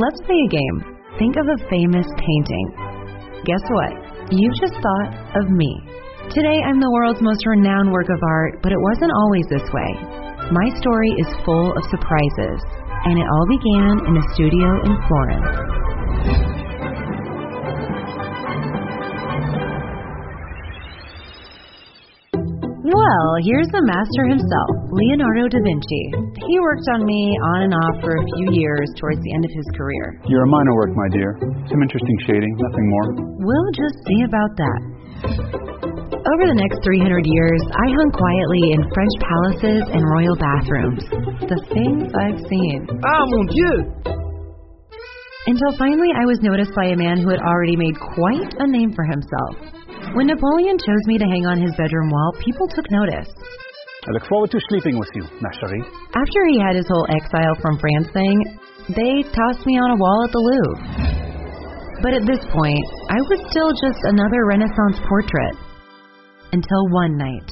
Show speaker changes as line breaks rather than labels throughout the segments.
Let's play a game. Think of a famous painting. Guess what? You just thought of me. Today, I'm the world's most renowned work of art, but it wasn't always this way. My story is full of surprises, and it all began in a studio in Florence. Well, here's the master himself, Leonardo da Vinci. He worked on me on and off for a few years towards the end of his career.
You're a minor work, my dear. Some interesting shading, nothing more.
We'll just see about that. Over the next 300 years, I hung quietly in French palaces and royal bathrooms. The things I've seen.
Ah, mon Dieu!
Until finally I was noticed by a man who had already made quite a name for himself. When Napoleon chose me to hang on his bedroom wall, people took notice.
I look forward to sleeping with you, ma chérie.
After he had his whole exile from France thing, they tossed me on a wall at the Louvre. But at this point, I was still just another Renaissance portrait. Until one night.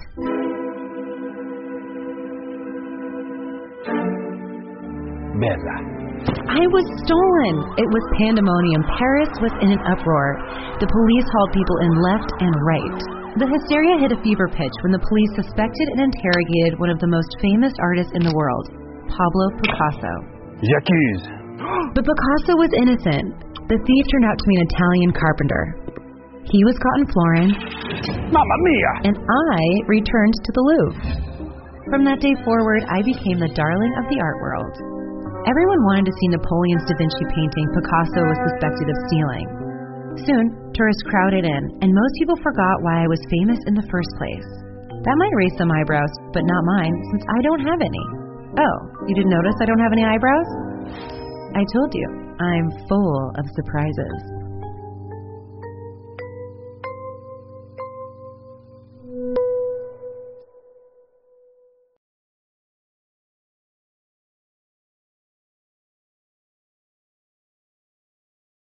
Bella.
I was stolen. It was pandemonium. Paris was in an uproar. The police hauled people in left and right. The hysteria hit a fever pitch when the police suspected and interrogated one of the most famous artists in the world, Pablo Picasso.
J'accuse.
But Picasso was innocent. The thief turned out to be an Italian carpenter. He was caught in Florence.
Mamma mia!
And I returned to the Louvre. From that day forward, I became the darling of the art world. Everyone wanted to see Napoleon's Da Vinci painting Picasso was suspected of stealing. Soon, tourists crowded in, and most people forgot why I was famous in the first place. That might raise some eyebrows, but not mine, since I don't have any. Oh, you didn't notice I don't have any eyebrows? I told you, I'm full of surprises.